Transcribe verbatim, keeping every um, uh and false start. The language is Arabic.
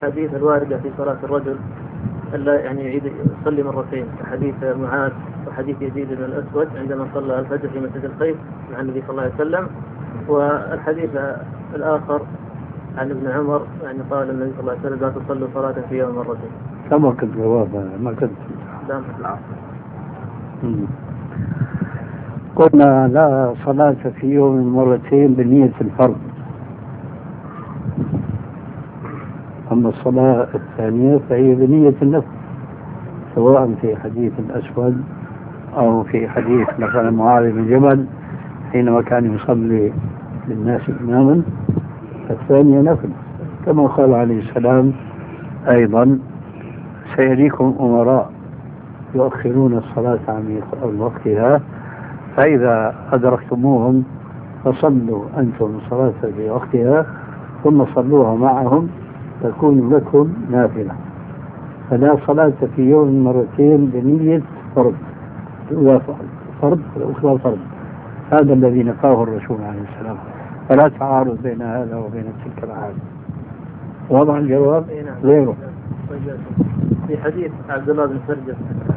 الحديث الواردة في صلاة الرجل ألا يعني يعيد يصلي مرتين، كحديث معاذ وحديث يزيد بن الأسود عندما صلى الفجر في مسجد الخيف عن النبي صلى الله عليه وسلم. والحديث الآخر عن ابن عمر يعني قال النبي صلى الله عليه وسلم لا تصلوا صلاة في يوم مرتين. سبق الجواب ما كنت لا قلنا لا صلاة في يوم مرتين بنية الفرض، أما الصلاة الثانية فهي بنية النفل، سواء في حديث الأسود أو في حديث مثلا معاذ بن جبل حينما كان يصلي للناس إماما، الثانية نفل، كما قال عليه السلام أيضا سيأتيكم أمراء يؤخرون الصلاة عن وقتها فإذا أدركتموهم فصلوا أنتم صلاة في وقتها ثم صلوها معهم تكون لكم نافلة. فلا صلاة في يوم مرتين بنية فرض، الأولى فرض والأخرى فرض، هذا الذي نفاه الرسول عليه السلام، فلا تعارض بين هذا وبين تلك الأحاديث. واضح الجواب؟ غيره في حديث عبد الله بن سرجس